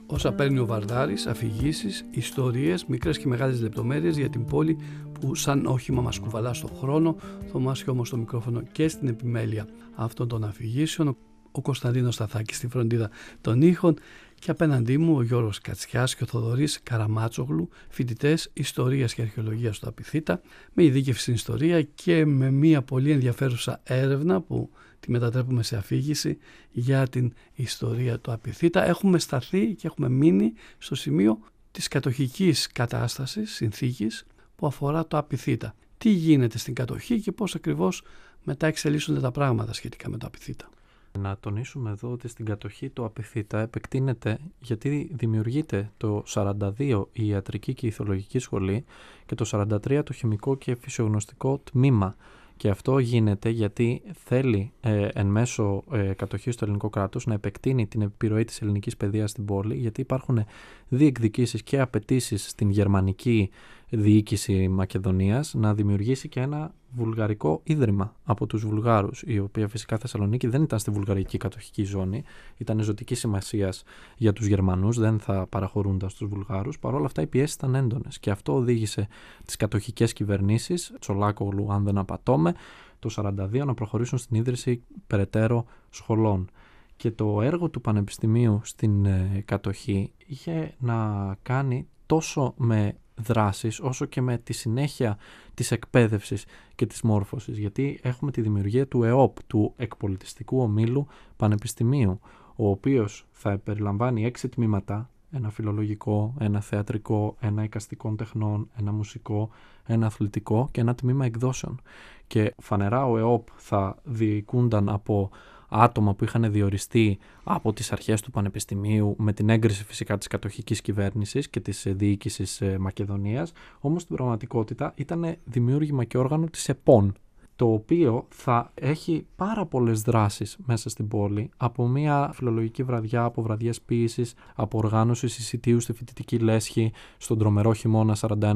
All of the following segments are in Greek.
Όσα παίρνει ο Βαρδάρης, αφηγήσεις, ιστορίες, μικρές και μεγάλες λεπτομέρειες για την πόλη που σαν όχημα μας κουβαλά στον χρόνο. Θωμάς όμως στο μικρόφωνο και στην επιμέλεια αυτών των αφηγήσεων. Ο Κωνσταντίνος Σταθάκης στη φροντίδα των ήχων και απέναντί μου ο Γιώργος Κατσιάς και ο Θοδωρής Καραμάτσογλου, φοιτητές ιστορίας και αρχαιολογίας στο Απιθύτα, με ειδίκευση στην ιστορία και με μια πολύ ενδιαφέρουσα έρευνα που τη μετατρέπουμε σε αφήγηση για την ιστορία του Απιθύτα. Έχουμε σταθεί και έχουμε μείνει στο σημείο της κατοχικής κατάστασης, συνθήκης που αφορά το Απιθύτα. Τι γίνεται στην κατοχή και πώς ακριβώς μετά εξελίσσονται τα πράγματα σχετικά με το Απιθύτα. Να τονίσουμε εδώ ότι στην κατοχή το Απιθύτα επεκτείνεται γιατί δημιουργείται το 42 η ιατρική και η ηθολογική σχολή και το 43 το χημικό και φυσιογνωστικό τμήμα. Και αυτό γίνεται γιατί θέλει εν μέσω κατοχής του ελληνικού κράτους να επεκτείνει την επιρροή της ελληνικής παιδείας στην πόλη, γιατί υπάρχουν διεκδικήσεις και απαιτήσεις στην γερμανική διοίκηση Μακεδονίας να δημιουργήσει και ένα βουλγαρικό ίδρυμα από τους Βουλγάρους, η οποία φυσικά Θεσσαλονίκη δεν ήταν στη βουλγαρική κατοχική ζώνη, ήταν ζωτικής σημασίας για τους Γερμανούς, δεν θα παραχωρούνταν στους Βουλγάρους. Παρ' όλα αυτά οι πιέσεις ήταν έντονες και αυτό οδήγησε τις κατοχικές κυβερνήσεις, Τσολάκογλου αν δεν απατώμε, το 1942 να προχωρήσουν στην ίδρυση περαιτέρω σχολών. Και το έργο του Πανεπιστημίου στην κατοχή είχε να κάνει τόσο με δράσεις όσο και με τη συνέχεια της εκπαίδευσης και της μόρφωσης, γιατί έχουμε τη δημιουργία του ΕΟΠ, του Εκπολιτιστικού Ομίλου Πανεπιστημίου, ο οποίος θα περιλαμβάνει 6 τμήματα, ένα φιλολογικό, ένα θεατρικό, ένα εικαστικών τεχνών, ένα μουσικό, ένα αθλητικό και ένα τμήμα εκδόσεων. Και φανερά ο ΕΟΠ θα διοικούνταν από άτομα που είχαν διοριστεί από τις αρχές του Πανεπιστημίου με την έγκριση φυσικά της κατοχικής κυβέρνησης και της διοίκησης Μακεδονίας, όμως στην πραγματικότητα ήταν δημιούργημα και όργανο της ΕΠΟΝ, το οποίο θα έχει πάρα πολλές δράσεις μέσα στην πόλη, από μια φιλολογική βραδιά, από βραδιές ποίησης, από οργάνωση συσιτίου στη φοιτητική λέσχη, στον τρομερό χειμώνα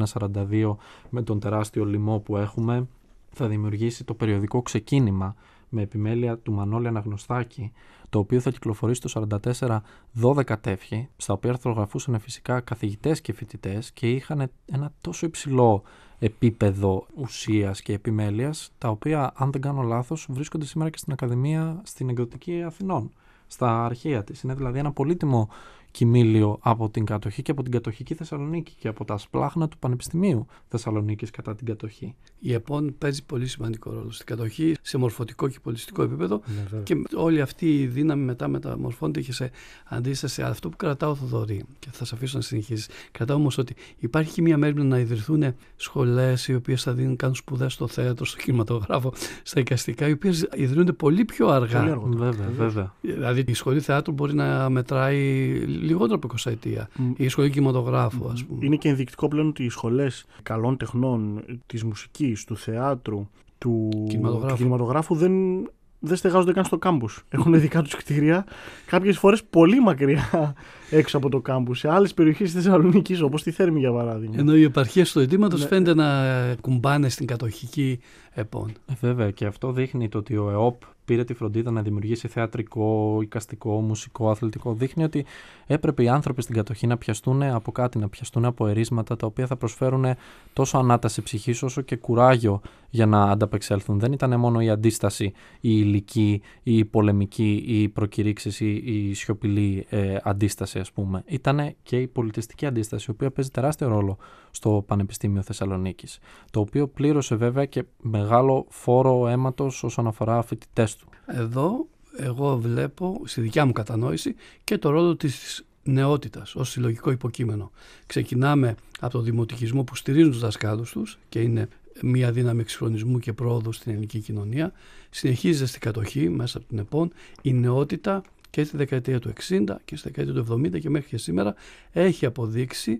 41-42 με τον τεράστιο λοιμό που έχουμε, θα δημιουργήσει το περιοδικό Ξεκίνημα με επιμέλεια του Μανώλη Αναγνωστάκη, το οποίο θα κυκλοφορήσει το 1944 12 τεύχη, στα οποία αρθρογραφούσαν φυσικά καθηγητές και φοιτητές και είχαν ένα τόσο υψηλό επίπεδο ουσίας και επιμέλειας, τα οποία, αν δεν κάνω λάθος, βρίσκονται σήμερα και στην Ακαδημία στην Εκδοτική Αθηνών, στα αρχεία της. Είναι δηλαδή ένα πολύτιμο κοιμήλιο από την κατοχή και από την κατοχική Θεσσαλονίκη και από τα σπλάχνα του Πανεπιστημίου Θεσσαλονίκης κατά την κατοχή. Η ΕΠΟΝ παίζει πολύ σημαντικό ρόλο στην κατοχή, σε μορφωτικό και πολιτιστικό επίπεδο, και όλη αυτή η δύναμη μετά μεταμορφώνεται και σε αντίσταση. Αυτό που κρατάω, Θοδωρή, και θα σε αφήσω να συνεχίσεις, κρατάω όμως ότι υπάρχει και μια μέρημνα να ιδρυθούν σχολές οι οποίες θα κάνουν σπουδές στο θέατρο, στο κινηματογράφο, στα εικαστικά, οι οποίες ιδρύονται πολύ πιο αργά. Βέβαια. Δηλαδή η σχολή θεάτρου μπορεί να μετράει λιγότερο από 20 ετία. Η σχολή κινηματογράφου, ας πούμε. Είναι και ενδεικτικό πλέον ότι οι σχολές καλών τεχνών, της μουσικής, του θεάτρου, του κινηματογράφου δεν στεγάζονται καν στο κάμπους. Έχουν δικά τους κτίρια, κάποιες φορές πολύ μακριά έξω από το κάμπους, σε άλλες περιοχές της Θεσσαλονίκης, όπως τη Θέρμη για παράδειγμα. Ενώ οι επαρχίες του αιτήματος φαίνεται να κουμπάνε στην κατοχική ΕΠΟΝ. Βέβαια, και αυτό δείχνει το ότι ο ΕΟΠ πήρε τη φροντίδα να δημιουργήσει θεατρικό, εικαστικό, μουσικό, αθλητικό. Δείχνει ότι έπρεπε οι άνθρωποι στην κατοχή να πιαστούν από κάτι, να πιαστούν από ερίσματα τα οποία θα προσφέρουν τόσο ανάταση ψυχής όσο και κουράγιο για να ανταπεξέλθουν. Δεν ήταν μόνο η αντίσταση, η υλική, η πολεμική, η προκηρύξεις, η σιωπηλή αντίσταση, ας πούμε. Ήταν και η πολιτιστική αντίσταση, η οποία παίζει τεράστιο ρόλο στο Πανεπιστήμιο Θεσσαλονίκης, το οποίο πλήρωσε βέβαια και μεγάλο φόρο αίματος όσον αφορά φοιτητές του. Εδώ εγώ βλέπω, στη δικιά μου κατανόηση, και το ρόλο της νεότητας ως συλλογικό υποκείμενο. Ξεκινάμε από το δημοτικισμό που στηρίζουν τους δασκάλους τους και είναι μια δύναμη εξυγχρονισμού και πρόοδου στην ελληνική κοινωνία. Συνεχίζεται στην κατοχή μέσα από την ΕΠΟΝ. Η νεότητα και στη δεκαετία του 60 και στη δεκαετία του 70 και μέχρι και σήμερα έχει αποδείξει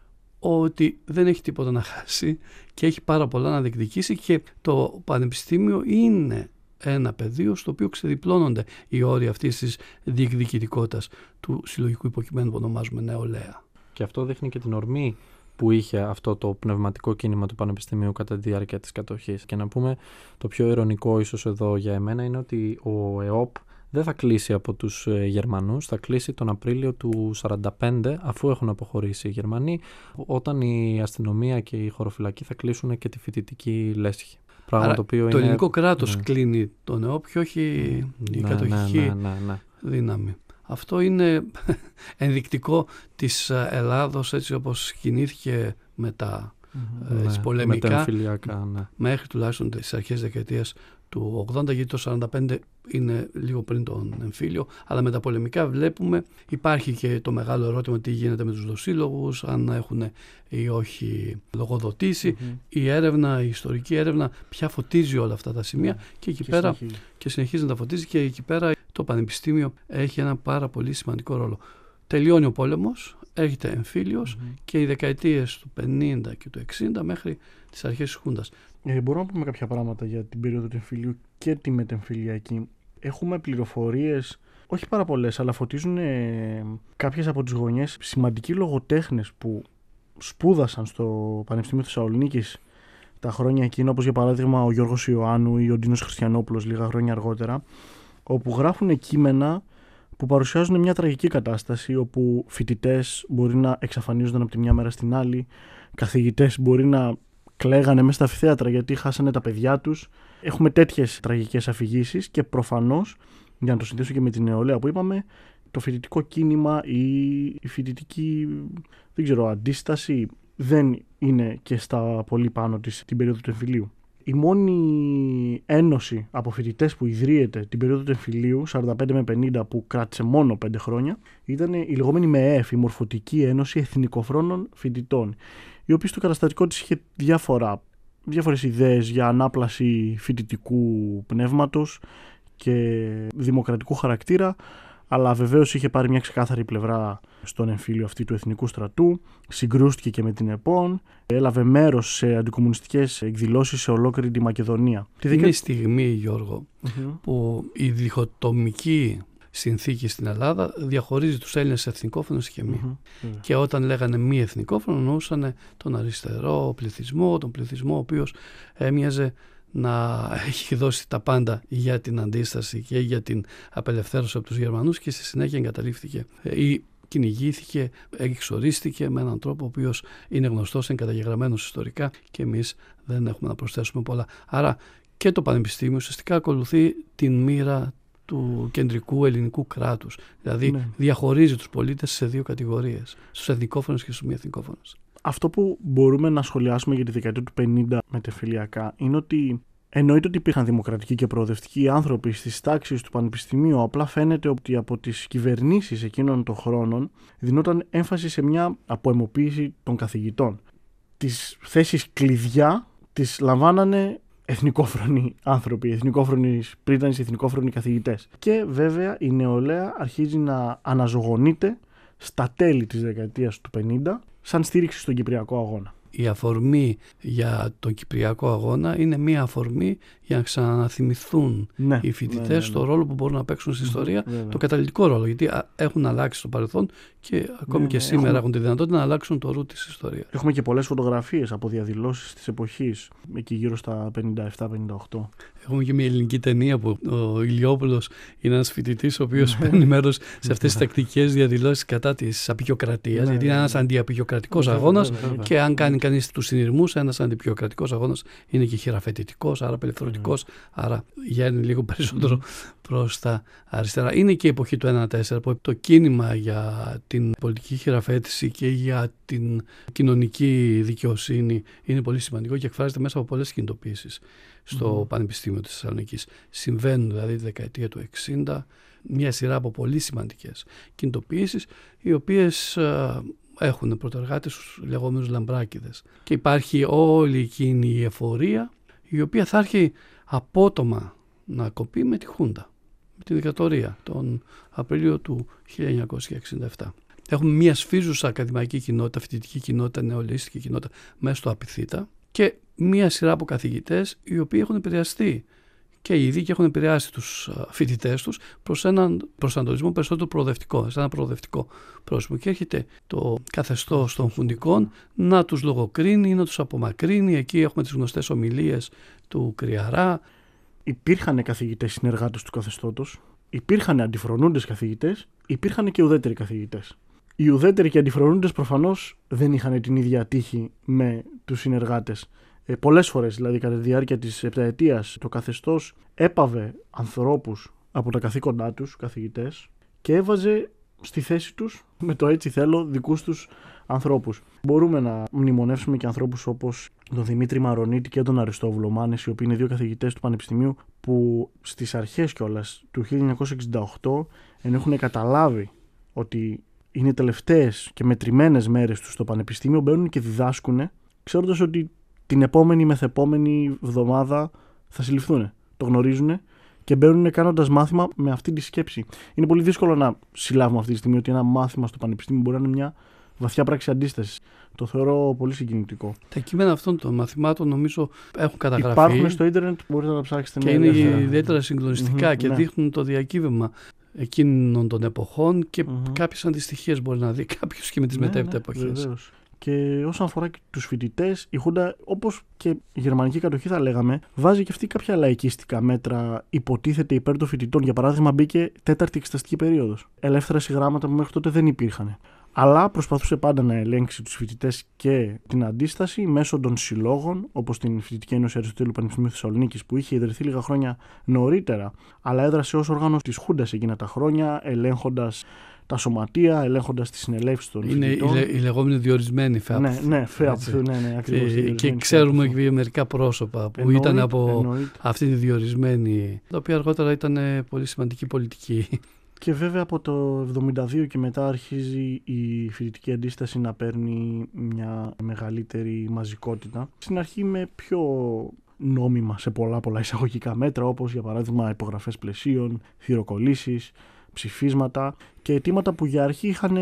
ότι δεν έχει τίποτα να χάσει και έχει πάρα πολλά να διεκδικήσει, και το πανεπιστήμιο είναι ένα πεδίο στο οποίο ξεδιπλώνονται οι όροι αυτής της διεκδικητικότητας του συλλογικού υποκειμένου που ονομάζουμε νεολαία. Και αυτό δείχνει και την ορμή που είχε αυτό το πνευματικό κίνημα του Πανεπιστημίου κατά τη διάρκεια της κατοχής. Και να πούμε, το πιο ειρωνικό ίσως εδώ για εμένα είναι ότι ο ΕΟΠ δεν θα κλείσει από τους Γερμανούς, θα κλείσει τον Απρίλιο του 1945, αφού έχουν αποχωρήσει οι Γερμανοί, όταν η αστυνομία και η χωροφυλακή θα κλείσουν και τη φοιτητική λέσχη. Άρα, το ελληνικό κράτος κλείνει τον ΕΟΠ, όχι η κατοχική δύναμη. Αυτό είναι ενδεικτικό της Ελλάδος έτσι όπως κινήθηκε μετά πολεμικά μέχρι τουλάχιστον τις αρχές δεκαετίας του 80, γιατί το 45 είναι λίγο πριν τον εμφύλιο, αλλά με τα πολεμικά βλέπουμε υπάρχει και το μεγάλο ερώτημα τι γίνεται με τους δοσύλλογους, αν έχουν ή όχι λογοδοτήσει. Η έρευνα, η ιστορική έρευνα πια φωτίζει όλα αυτά τα σημεία και εκεί πέρα και συνεχίζει να τα φωτίζει, και εκεί πέρα το Πανεπιστήμιο έχει ένα πάρα πολύ σημαντικό ρόλο. Τελειώνει ο πόλεμος, έρχεται εμφύλιος και οι δεκαετίες του 50 και του 60 μέχρι τις αρχές της Χούντας. Μπορούμε να πούμε κάποια πράγματα για την περίοδο του εμφυλίου και τη μετεμφυλιακή. Έχουμε πληροφορίες, όχι πάρα πολλές, αλλά φωτίζουν κάποιες από τις γωνιές σημαντικοί λογοτέχνες που σπούδασαν στο Πανεπιστήμιο Θεσσαλονίκης τα χρόνια εκείνα, όπως για παράδειγμα ο Γιώργος Ιωάννου ή ο Ντίνος Χριστιανόπουλος λίγα χρόνια αργότερα, όπου γράφουν κείμενα που παρουσιάζουν μια τραγική κατάσταση, όπου φοιτητές μπορεί να εξαφανίζονταν από τη μια μέρα στην άλλη, καθηγητές μπορεί να κλαίγανε μέσα στα αμφιθέατρα γιατί χάσανε τα παιδιά τους. Έχουμε τέτοιες τραγικές αφηγήσεις και προφανώς, για να το συνδέσω και με την νεολαία που είπαμε, το φοιτητικό κίνημα ή η φοιτητική, δεν ξέρω, αντίσταση δεν είναι και στα πολύ πάνω της την περίοδο του εμφυλίου. Η μόνη ένωση από φοιτητές που ιδρύεται την περίοδο του εμφυλίου, 45 με 50, που κράτησε μόνο 5 χρόνια, ήταν η λεγόμενη ΜΕΕΦ, η Μορφωτική Ένωση Εθνικοφρόνων Φοιτητών, η οποία στο καταστατικό της είχε διάφορες ιδέες για ανάπλαση φοιτητικού πνεύματος και δημοκρατικού χαρακτήρα, αλλά βεβαίως είχε πάρει μια ξεκάθαρη πλευρά στον εμφύλιο αυτή του εθνικού στρατού, συγκρούστηκε και με την ΕΠΟΝ, έλαβε μέρος σε αντικομμουνιστικές εκδηλώσεις σε ολόκληρη τη Μακεδονία. Είναι η στιγμή, Γιώργο, που η διχοτομική συνθήκη στην Ελλάδα διαχωρίζει τους Έλληνες σε εθνικόφωνους και μη. Και όταν λέγανε μη εθνικόφωνο, εννοούσαν τον αριστερό πληθυσμό, τον πληθυσμό ο οποίος έμοιαζε να έχει δώσει τα πάντα για την αντίσταση και για την απελευθέρωση από τους Γερμανούς, και στη συνέχεια εγκαταλείφθηκε ή κυνηγήθηκε, εξορίστηκε με έναν τρόπο ο οποίος είναι γνωστός, είναι καταγεγραμμένος ιστορικά και εμείς δεν έχουμε να προσθέσουμε πολλά. Άρα και το Πανεπιστήμιο ουσιαστικά ακολουθεί την μοίρα του κεντρικού ελληνικού κράτους. Δηλαδή διαχωρίζει τους πολίτες σε δύο κατηγορίες, στους εθνικόφωνους και στους μη εθνικόφωνους. Αυτό που μπορούμε να σχολιάσουμε για τη δεκαετία του 50 μετεμφυλιακά είναι ότι εννοείται ότι υπήρχαν δημοκρατικοί και προοδευτικοί άνθρωποι στις τάξεις του Πανεπιστημίου, απλά φαίνεται ότι από τις κυβερνήσεις εκείνων των χρόνων δινόταν έμφαση σε μια αποαιμοποίηση των καθηγητών. Τις θέσεις κλειδιά τις λαμβάνανε εθνικόφρονοι άνθρωποι, εθνικόφρονοι καθηγητές. Και βέβαια η νεολαία αρχίζει να αναζωογονείται στα τέλη της δεκαετίας του 50 σαν στήριξη στον Κυπριακό αγώνα. Η αφορμή για τον Κυπριακό αγώνα είναι μία αφορμή για να ξαναθυμηθούν οι φοιτητές στο ρόλο που μπορούν να παίξουν στην ιστορία, το καταλυτικό ρόλο, γιατί έχουν αλλάξει στο παρελθόν και ακόμη και σήμερα έχουν τη δυνατότητα να αλλάξουν το ρου της ιστορίας. Έχουμε και πολλές φωτογραφίες από διαδηλώσεις της εποχής, εκεί γύρω στα 57-58. Έχουμε και μια ελληνική ταινία που ο Ηλιόπουλος είναι ένας φοιτητής ο οποίος παίρνει μέρος σε αυτές τις τακτικές διαδηλώσεις κατά της απεικιοκρατίας, γιατί είναι ένας αντιαπεικιοκρατικός αγώνας και αν κάνει κανείς τους συνειρμούς, ένας αντιαπεικιοκρατικός αγώνας είναι και χειραφετητικός, άρα απελευθερωτικός, άρα γέρνει λίγο περισσότερο προς τα αριστερά. Είναι και η εποχή του 1-4 που το κίνημα για την πολιτική χειραφέτηση και για την κοινωνική δικαιοσύνη είναι πολύ σημαντικό και εκφράζεται μέσα από πολλές κινητοποιήσεις στο Πανεπιστήμιο της Θεσσαλονίκης. Συμβαίνουν δηλαδή τη δεκαετία του 60 μια σειρά από πολύ σημαντικές κινητοποιήσεις, οι οποίες έχουν πρωτεργάτες τους λεγόμενους λαμπράκηδες. Και υπάρχει όλη εκείνη η εφορία η οποία θα έρχει απότομα να κοπεί με τη Χούντα, με τη δικτατορία τον Απρίλιο του 1967. Έχουμε μια σφίζουσα ακαδημαϊκή κοινότητα, φοιτητική κοινότητα, νεολαίστικη κοινότητα μέσα στο Απιθύτα και μια σειρά από καθηγητές οι οποίοι έχουν επηρεαστεί και ήδη και έχουν επηρεάσει τους φοιτητές τους προς έναν προσανατολισμό περισσότερο προοδευτικό, σε ένα προοδευτικό πρόσωπο. Και έρχεται το καθεστώς των χουντικών να τους λογοκρίνει, να τους απομακρύνει. Εκεί έχουμε τις γνωστές ομιλίες του Κρυαρά. Υπήρχαν καθηγητές συνεργάτες του καθεστώτος. υπήρχαν αντιφρονούντες καθηγητές, υπήρχαν και ουδέτεροι καθηγητές. Οι ουδέτεροι και αντιφρονούντες προφανώς δεν είχαν την ίδια τύχη με τους συνεργάτες. Πολλές φορές, δηλαδή κατά τη διάρκεια της επταετίας, το καθεστώς έπαβε ανθρώπους από τα καθήκοντά τους, καθηγητές, και έβαζε στη θέση τους, με το έτσι θέλω, δικούς τους ανθρώπους. Μπορούμε να μνημονεύσουμε και ανθρώπους όπως τον Δημήτρη Μαρονίτη και τον Αριστόβουλο Μάνες, οι οποίοι είναι δύο καθηγητές του Πανεπιστημίου που στις αρχές κιόλας του 1968, ενώ έχουν καταλάβει ότι είναι τελευταίες και μετρημένες μέρες τους στο Πανεπιστήμιο, μπαίνουν και διδάσκουν, ξέροντας ότι την επόμενη μεθεπόμενη εβδομάδα θα συλληφθούν. Το γνωρίζουν και μπαίνουν κάνοντας μάθημα με αυτή τη σκέψη. Είναι πολύ δύσκολο να συλλάβουμε αυτή τη στιγμή ότι ένα μάθημα στο Πανεπιστήμιο μπορεί να είναι μια βαθιά πράξη αντίστασης. Το θεωρώ πολύ συγκινητικό. Τα κείμενα αυτών των μαθημάτων νομίζω έχουν καταγραφεί. Υπάρχουν στο ίντερνετ, μπορείτε να τα ψάξετε. Και είναι ιδιαίτερα συγκλονιστικά και δείχνουν το διακύβευμα εκείνων των εποχών και κάποιες αντιστοιχίες μπορεί να δει κάποιος και με τις μετέπειτα εποχές. Βεβαίως. Και όσον αφορά και τους φοιτητές, η Χούντα, όπως και η γερμανική κατοχή θα λέγαμε, βάζει και αυτή κάποια λαϊκίστικα μέτρα, υποτίθεται υπέρ των φοιτητών. Για παράδειγμα, μπήκε τέταρτη εξεταστική περίοδος. Ελεύθερα συγγράμματα που μέχρι τότε δεν υπήρχαν. Αλλά προσπαθούσε πάντα να ελέγξει τους φοιτητές και την αντίσταση μέσω των συλλόγων, όπως την Φοιτητική Ένωση Αριστοτέλου Πανεπιστημίου Θεσσαλονίκης, που είχε ιδρυθεί λίγα χρόνια νωρίτερα, αλλά έδρασε ως όργανο της Χούντας εκείνα τα χρόνια, ελέγχοντας τα σωματεία, ελέγχοντας τις συνελεύσεις των φοιτητών. Είναι οι λεγόμενοι διορισμένοι ΦΕΑΠ. Ναι, ακριβώς. Και ξέρουμε και μερικά πρόσωπα που ήταν από αυτή τη διορισμένη, τα οποία αργότερα ήταν πολύ σημαντική πολιτική. Και βέβαια από το 1972 και μετά αρχίζει η φοιτητική αντίσταση να παίρνει μια μεγαλύτερη μαζικότητα. Στην αρχή με πιο νόμιμα σε πολλά εισαγωγικά μέτρα, όπως για παράδειγμα υπογραφές πλαισίων, θυροκολλήσεις, ψηφίσματα και αιτήματα που για αρχή είχαν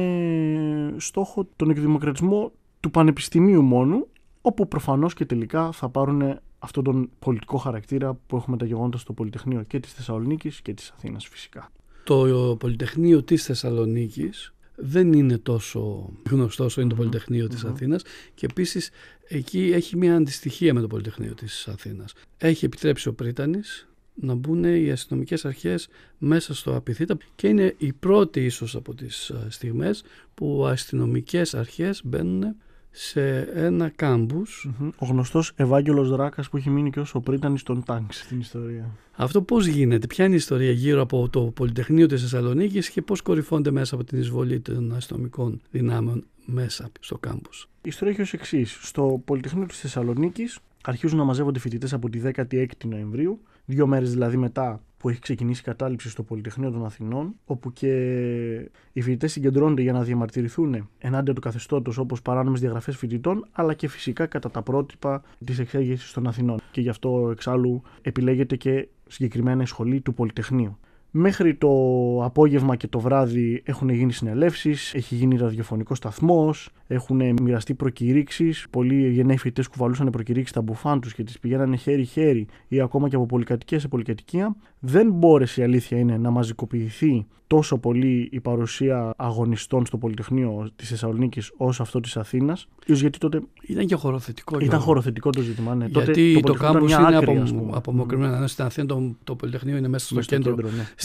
στόχο τον εκδημοκρατισμό του πανεπιστημίου μόνο, όπου προφανώς και τελικά θα πάρουν αυτόν τον πολιτικό χαρακτήρα που έχουμε τα γεγονότα στο Πολυτεχνείο και της Θεσσαλονίκης και της Αθήνας φυσικά. Το Πολυτεχνείο της Θεσσαλονίκης δεν είναι τόσο γνωστό όσο είναι το Πολυτεχνείο της Αθήνας και επίσης εκεί έχει μια αντιστοιχία με το Πολυτεχνείο της Αθήνας. Έχει επιτρέψει ο Πρίτανης να μπουν οι αστυνομικές αρχές μέσα στο Απιθύτα και είναι η πρώτη ίσως από τις στιγμές που αστυνομικές αρχές μπαίνουν σε ένα κάμπους. Ο γνωστός Ευάγγελος Δράκας που έχει μείνει και ως ο Πρίτανης των τάγκς στην ιστορία. Αυτό πώς γίνεται, ποια είναι η ιστορία γύρω από το Πολυτεχνείο της Θεσσαλονίκης και πώς κορυφώνται μέσα από την εισβολή των αστυνομικών δυνάμεων μέσα στο κάμπους? Η ιστορία έχει ως εξής. Στο Πολυτεχνείο της Θεσσαλονίκης αρχίζουν να μαζεύονται φοιτητές από τη 16η Νοεμβρίου, 2 μέρες δηλαδή μετά που έχει ξεκινήσει η κατάληψη στο Πολυτεχνείο των Αθηνών, όπου και οι φοιτητές συγκεντρώνονται για να διαμαρτυρηθούν ενάντια του καθεστώτος, όπως παράνομες διαγραφές φοιτητών, αλλά και φυσικά κατά τα πρότυπα της εξέγερσης των Αθηνών. Και γι' αυτό εξάλλου επιλέγεται και συγκεκριμένα η σχολή του Πολυτεχνείου. Μέχρι το απόγευμα και το βράδυ έχουν γίνει συνελεύσεις, έχει γίνει ραδιοφωνικός σταθμός, έχουν μοιραστεί προκηρύξεις. Πολλοί γενναίοι φοιτητές κουβαλούσαν προκηρύξεις στα μπουφάν τους και τις πηγαίνανε χέρι-χέρι ή ακόμα και από πολυκατοικία σε πολυκατοικία. Δεν μπόρεσε, η αλήθεια είναι, να μαζικοποιηθεί τόσο πολύ η παρουσία αγωνιστών στο Πολυτεχνείο της Θεσσαλονίκης ως αυτό της Αθήνας. Γιατί τότε ήταν και χωροθετικό. Ήταν χωροθετικό το ζήτημα. Ναι. Γιατί το κάμπους είναι απομακρυσμένο. Στην Αθήνα το Πολυτεχνείο είναι μέσα στο κέντρο.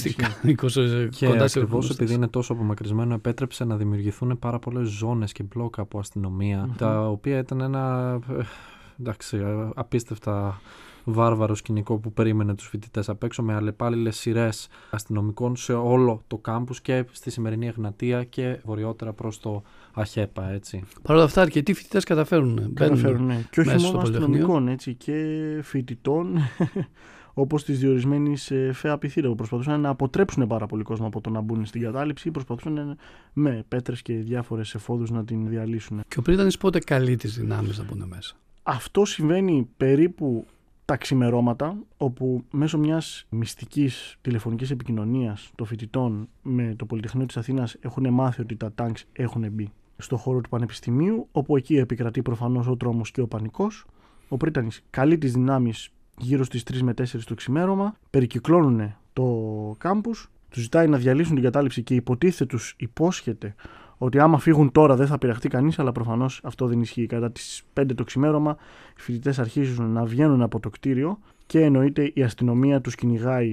Και ακριβώς επειδή είναι τόσο απομακρυσμένο, επέτρεψε να δημιουργηθούν πάρα πολλές ζώνες και μπλόκα από αστυνομία, τα οποία ήταν ένα απίστευτα βάρβαρο σκηνικό που περίμενε τους φοιτητές απ' έξω, με αλλεπάλληλες σειρές αστυνομικών σε όλο το κάμπους και στη σημερινή Εγνατία και βορειότερα προς το Αχέπα. Έτσι. Παρ' όλα αυτά, αρκετοί φοιτητές καταφέρουν. Ναι. Και όχι μόνο αστυνομικών, έτσι, και φοιτητών. Όπως της διορισμένης ΦΕΑΠ Ιθήρα, που προσπαθούσαν να αποτρέψουν πάρα πολύ κόσμο από το να μπουν στην κατάληψη ή προσπαθούσαν με πέτρες και διάφορες εφόδους να την διαλύσουν. Και ο Πρίτανης πότε καλεί τις δυνάμεις να μπουν μέσα? Αυτό συμβαίνει περίπου τα ξημερώματα, όπου μέσω μιας μυστικής τηλεφωνικής επικοινωνίας των φοιτητών με το Πολυτεχνείο της Αθήνας έχουν μάθει ότι τα τάγκς έχουν μπει στο χώρο του Πανεπιστημίου, όπου εκεί επικρατεί προφανώς ο τρόμος και ο πανικός. Ο Πρίτανης καλεί τις δυνάμεις γύρω στις 3 με 4 το ξημέρωμα, περικυκλώνουν το κάμπους, τους ζητάει να διαλύσουν την κατάληψη και υποτίθεται τους υπόσχεται ότι άμα φύγουν τώρα δεν θα πειραχτεί κανείς, αλλά προφανώς αυτό δεν ισχύει. Κατά τις 5 το ξημέρωμα οι φοιτητές αρχίζουν να βγαίνουν από το κτίριο και εννοείται η αστυνομία τους κυνηγάει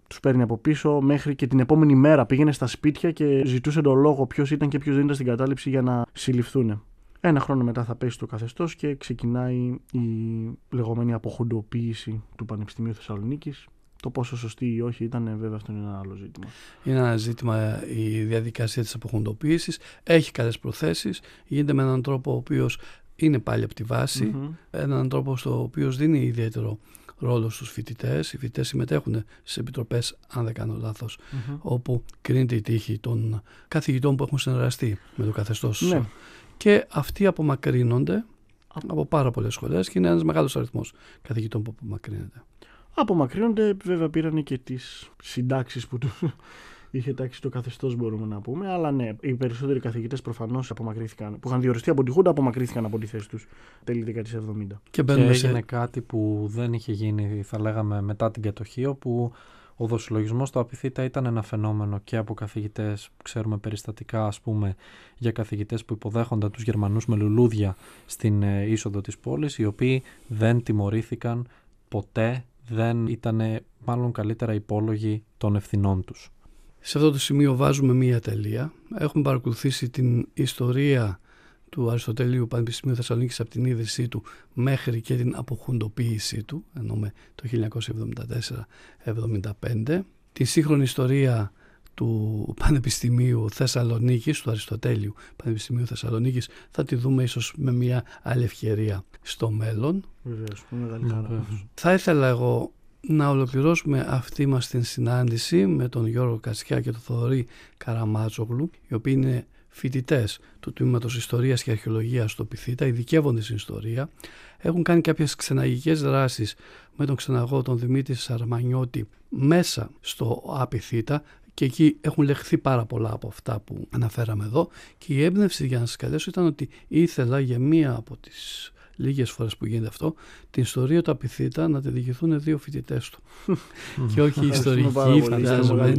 τους παίρνει από πίσω, μέχρι και την επόμενη μέρα πήγαινε στα σπίτια και ζητούσε τον λόγο ποιος ήταν και ποιος δεν ήταν στην κατάληψη για να συλληφθούν. Ένα χρόνο μετά θα πέσει το καθεστώς και ξεκινάει η λεγόμενη αποχοντοποίηση του Πανεπιστημίου Θεσσαλονίκης. Το πόσο σωστή ή όχι ήταν, βέβαια, αυτό είναι ένα άλλο ζήτημα. Είναι ένα ζήτημα η διαδικασία της αποχοντοποίησης. Έχει καλές προθέσεις, γίνεται με έναν τρόπο ο οποίος είναι πάλι από τη βάση, έναν τρόπο στο οποίο δίνει ιδιαίτερο ρόλο στους φοιτητές. Οι φοιτητές συμμετέχουν στις επιτροπές, αν δεν κάνω λάθος, όπου κρίνεται η τύχη των καθηγητών που έχουν συνεργαστεί με το καθεστώς. Ναι. Και αυτοί απομακρύνονται από πάρα πολλές σχολές και είναι ένας μεγάλος αριθμός καθηγητών που απομακρύνεται. Απομακρύνονται, βέβαια πήραν και τις συντάξεις που τους είχε τάξει το καθεστώς, μπορούμε να πούμε. Αλλά ναι, οι περισσότεροι καθηγητές προφανώς απομακρύνθηκαν, που είχαν διοριστεί από τη Χούντα, απομακρύνθηκαν από τη θέση τους τέλη δεκαετίας 70. Και έγινε κάτι που δεν είχε γίνει, θα λέγαμε, μετά την κατοχή, όπου ο δοσυλλογισμός στο Απιθύτα ήταν ένα φαινόμενο και από καθηγητές, ξέρουμε περιστατικά, ας πούμε, για καθηγητές που υποδέχονταν τους Γερμανούς με λουλούδια στην είσοδο της πόλης, οι οποίοι δεν τιμωρήθηκαν ποτέ, δεν ήταν μάλλον καλύτερα υπόλογοι των ευθυνών τους. Σε αυτό το σημείο βάζουμε μία τελεία. Έχουμε παρακολουθήσει την ιστορία του Αριστοτελείου Πανεπιστημίου Θεσσαλονίκης από την ίδρυσή του μέχρι και την αποχουντοποίησή του, εννοούμε το 1974-75. Τη σύγχρονη ιστορία του Πανεπιστημίου Θεσσαλονίκης, του Αριστοτέλειου Πανεπιστημίου Θεσσαλονίκης, θα τη δούμε ίσως με μια άλλη ευκαιρία στο μέλλον. Βεβαίως, μεγάλη χαρά. Θα ήθελα εγώ να ολοκληρώσουμε αυτή μας την συνάντηση με τον Γιώργο Κατσιά και τον Θοδωρή Καραμάτσογλου, οι οποίοι είναι φοιτητές του Τμήματος Ιστορίας και Αρχαιολογίας στο Πιθύτα, ειδικεύονται στην ιστορία. Έχουν κάνει κάποιες ξεναγικές δράσεις με τον ξεναγό τον Δημήτρη Σαρμανιώτη μέσα στο Απιθύτα και εκεί έχουν λεχθεί πάρα πολλά από αυτά που αναφέραμε εδώ, και η έμπνευση για να σας καλέσω ήταν ότι ήθελα για μία από τις λίγες φορές που γίνεται αυτό, την ιστορία του Απιθύτα να τη διηγηθούν δύο φοιτητές του. Και όχι ιστορικοί, φαντάζομαι.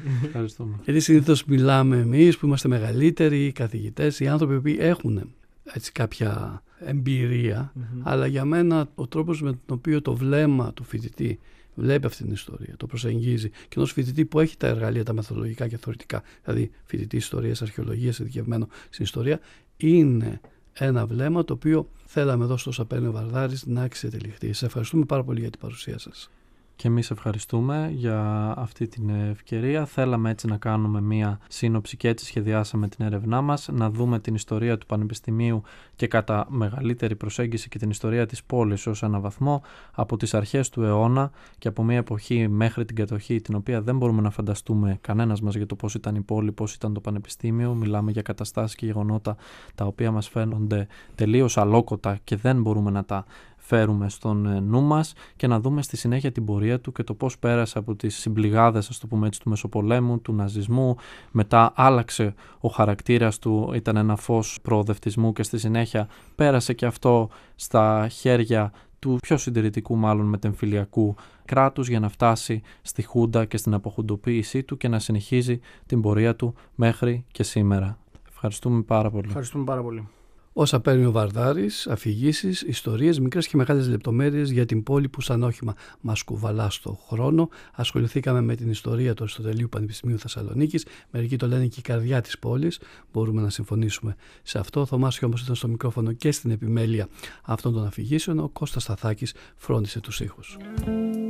Γιατί συνήθως μιλάμε εμείς που είμαστε μεγαλύτεροι, οι καθηγητές, οι άνθρωποι που έχουν έτσι κάποια εμπειρία, αλλά για μένα ο τρόπος με τον οποίο το βλέμμα του φοιτητή βλέπει αυτή την ιστορία, το προσεγγίζει, και ενός φοιτητή που έχει τα εργαλεία, τα μεθοδολογικά και θεωρητικά, δηλαδή φοιτητή ιστορίας, αρχαιολογίας, ειδικευμένο στην ιστορία, είναι ένα βλέμμα το οποίο θέλαμε εδώ στο Σαπένιο Βαρδάρης να εξετελιχθεί. Σε ευχαριστούμε πάρα πολύ για την παρουσία σας. Και εμείς ευχαριστούμε για αυτή την ευκαιρία. Θέλαμε έτσι να κάνουμε μία σύνοψη και έτσι σχεδιάσαμε την έρευνά μας, να δούμε την ιστορία του Πανεπιστημίου και κατά μεγαλύτερη προσέγγιση και την ιστορία της πόλης ως ένα βαθμό από τις αρχές του αιώνα και από μία εποχή μέχρι την κατοχή, την οποία δεν μπορούμε να φανταστούμε κανένας μας για το πώς ήταν η πόλη, πώς ήταν το Πανεπιστήμιο. Μιλάμε για καταστάσεις και γεγονότα τα οποία μας φαίνονται τελείως αλόκοτα και δεν μπορούμε να τα φέρουμε στον νου μας, και να δούμε στη συνέχεια την πορεία του και το πώς πέρασε από τις συμπληγάδες, ας το πούμε έτσι, του Μεσοπολέμου, του ναζισμού, μετά άλλαξε ο χαρακτήρας του, ήταν ένα φως προοδευτισμού και στη συνέχεια πέρασε και αυτό στα χέρια του πιο συντηρητικού μάλλον μετεμφυλιακού κράτους για να φτάσει στη Χούντα και στην αποχουντοποίησή του και να συνεχίζει την πορεία του μέχρι και σήμερα. Ευχαριστούμε πάρα πολύ. Ευχαριστούμε πάρα πολύ. Ο Σαπένιο Βαρδάρης, αφηγήσεις, ιστορίες, μικρές και μεγάλες λεπτομέρειες για την πόλη που σαν όχημα μας κουβαλά στο χρόνο. Ασχοληθήκαμε με την ιστορία του Αριστοτελείου Πανεπιστημίου Θεσσαλονίκης. Μερικοί το λένε και η καρδιά της πόλης. Μπορούμε να συμφωνήσουμε σε αυτό. Ο Θωμάς όμως ήταν στο μικρόφωνο και στην επιμέλεια αυτών των αφηγήσεων. Ο Κώστας Σταθάκης φρόντισε τους ήχους.